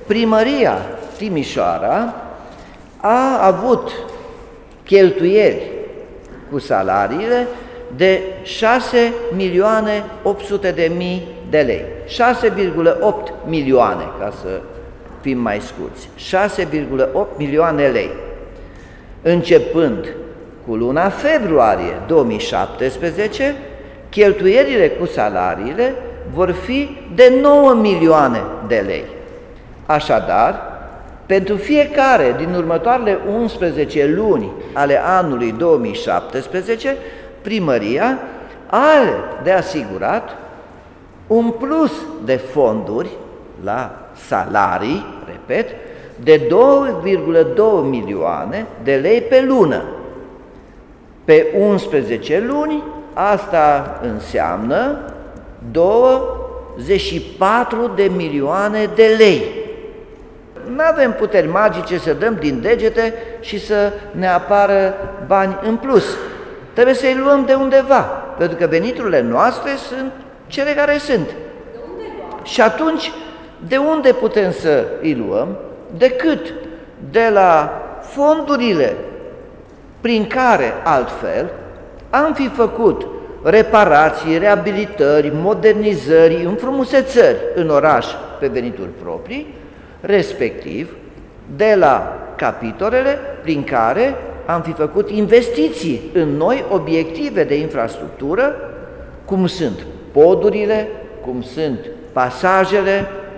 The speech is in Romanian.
Primăria Timișoara a avut cheltuieli cu salariile de 6.800.000 de lei, 6,8 milioane, ca să fim mai scurți, 6,8 milioane lei, începând cu luna februarie 2017, cheltuielile cu salariile vor fi de 9 milioane de lei. Așadar, pentru fiecare din următoarele 11 luni ale anului 2017, primăria are de asigurat un plus de fonduri la salarii, repet, de 2,2 milioane de lei pe lună. Pe 11 luni, asta înseamnă 24 de milioane de lei. Nu avem puteri magice să dăm din degete și să ne apară bani în plus. Trebuie să-i luăm de undeva, pentru că veniturile noastre sunt cele care sunt. Și atunci, de unde putem să îi luăm? Decât de la fondurile prin care altfel am fi făcut reparații, reabilitări, modernizări, înfrumusețări în oraș pe venituri proprii, respectiv de la capitolele prin care am fi făcut investiții în noi obiective de infrastructură, cum sunt podurile, cum sunt pasajele,